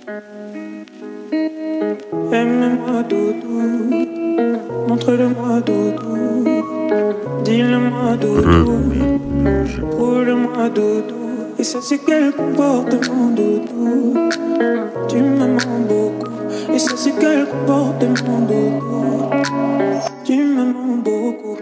Aime-moi doudou, montre-le-moi doudou, dis-le-moi doudou, roule-moi doudou. Et ça c'est quel comportement doudou, tu me mens beaucoup. Et ça c'est quel comportement doudou, tu me mens beaucoup.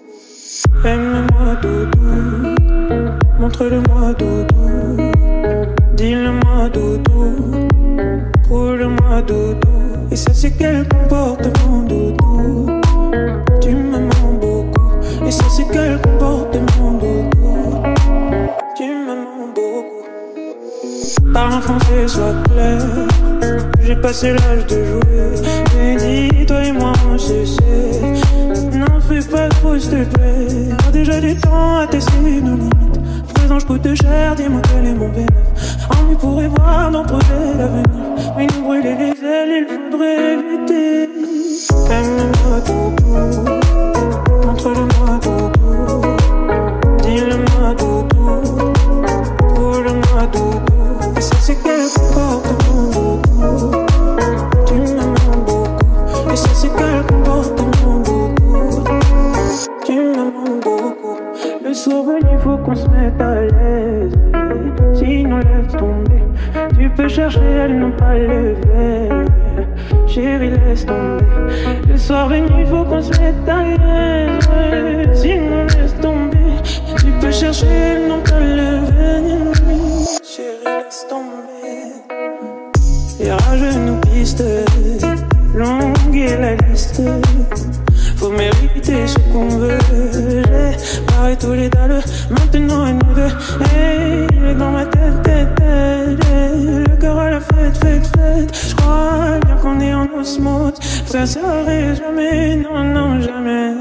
Aime-moi doudou, montre-le-moi doudou, dis-le-moi doudou, roule-moi doudou. Et ça c'est quel comportement doudou, tu me mens beaucoup. Et ça c'est quel comportement doudou, tu me mens beaucoup. Parle en français, sois clair, j'ai passé l'âge de jouer. Mais dis, toi et moi on se sait, n'en fais pas trop s'il te plaît. A déjà du temps à tester nos limites. Présent je coûte cher, dis-moi quel est mon bénéfice. On pourrait voir nos projets d'avenir, mais nous brûler les ailes, il faudrait éviter. Aime-moi doudou, montre-le-moi doudou, dis-le-moi doudou, roule-moi doudou. Et ça c'est quel comportement doudou, tu me mens beaucoup. Et ça c'est quel comportement doudou, tu me mens beaucoup. Le soir venu faut qu'on se mette à l'aise, sinon laisse tomber. Tu peux chercher, elles n'ont pas levé. Chérie, laisse tomber. Le soir venu, faut qu'on se mette à l'aise, sinon laisse tomber. Tu peux chercher, elles n'ont pas levé. Chérie, laisse tomber. Hier à genoux piste, longue est la liste. Faut mériter ce qu'on veut. J'ai barré tous les dalles, maintenant à nous deux. Hey, dans ma tête, le cœur à la fête. Je crois bien qu'on est en osmose. Ça s'arrête jamais, non, jamais.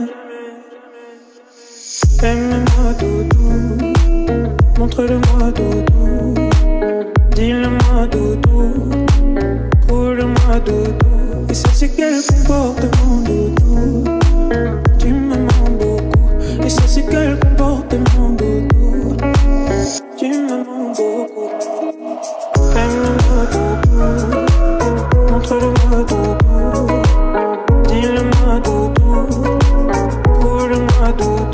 Aime-moi doudou, montre-le-moi doudou, dis-le-moi doudou, roule-moi doudou. Et ça c'est quel comportement doudou, tu me mens beaucoup. Et ça c'est quel comportement doudou, tu me mens beaucoup. Aime-moi doudou, montre-le-moi doudou, dis-le-moi doudou, roule-moi doudou.